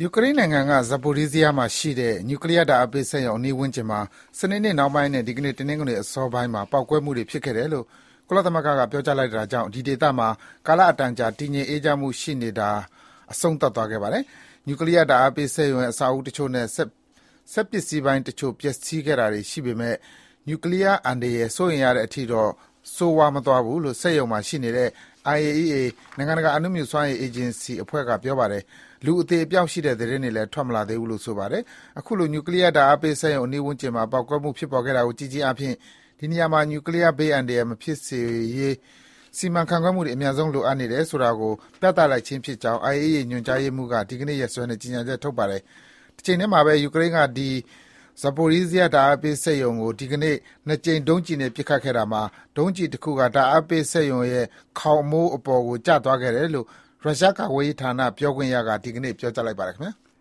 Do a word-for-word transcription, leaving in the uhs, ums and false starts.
ယူကရိန်းနိုင်ငံက Zaporizhzhia မှာရှိတဲ့နျူကလီးယားဓာတ်အားပေးစက်ရုံအနီးဝန်းကျင်မှာစနေနေ့နှောင်းပိုင်းနဲ့ဒီကနေ့တနင်္ဂနွေအစောပိုင်းမှာပေါက်ကွဲမှုတွေဖြစ်ခဲ့တယ်လို့ကုလသမဂ္ဂကပြောကြားလိုက်တာကြောင့်ဒီဒေသမှာကာလအတန်ကြာတည်ငြိမ်အေးချမ်းမှုရှိနေတာအဆုံးသတ်သွားခဲ့ပါတယ်။နျူကလီးယားဓာတ်အားပေးစက်ရုံရဲ့အဆောက်အဦတချို့နဲ့စက်ပစ္စည်းပိုင်းတချို့ပျက်စီးခဲ့တာတွေရှိပေမဲ့နျူကလီးယားအန္တရာယ်စိုးရိမ်ရတဲ့အထိတော့ဆိုးဝါးမသွားဘူးလို့စက်ရုံမှာရှိနေတဲ့ I A E A နိုင်ငံတကာအနုမြူစွမ်းအင်အေဂျင်စီအဖွဲ့ကပြောပါတယ်။လူအသေအပျောက်ရှိတဲ့သတင်းတွေလည်းထွက်မလာသေးဘူးလို့ဆိုပါတယ်။အခုလိုနျူကလီးယားဓာတ်အားပေးစက်ရုံအနီးဝန်းကျင်မှာပေါက်ကွဲမှုဖြစ်ပေါ်ခဲ့တာကိုကြည့်ခြင်းအားဖြင့်ဒီနေရာမှာနျူကလီးယားဘေးအန္တရာယ်မဖြစ်စေရေးစီမံခန့်ခွဲမှုတွေအများဆုံးလိုအပ်နေတယ်ဆိုတာကိုပြသလိုက်ခြင်းဖြစ်ကြောင်း I A E A ညွှန်ကြားရေးမှူးကဒီကနေ့ရက်စွဲနဲ့ကြေညာချက်ထုတ်ပါတယ်။တချိန်တည်းမှာပဲယူကရိန်းကဒီ Zaporizhzhia ဓာတ်အားပေးစက်ရုံကိုဒီကနေ့နှစ်ကြိမ်ဒုံးကျည်နဲ့ပစ်ခတ်ခဲ့တာမှာဒုံးကျည်တခုကဓာတ်အားပေးစက်ရုံရဲ့ခေါင်မိုးအပေါ်ကိုကျသွားခဲ့တယ်လို့ရုရှားကာကွယ်ရေးဌာနပြောခွင့်ရကဒီကနေ့ပြောကြားလိုက်ပါတယ်ခင်ဗျာ။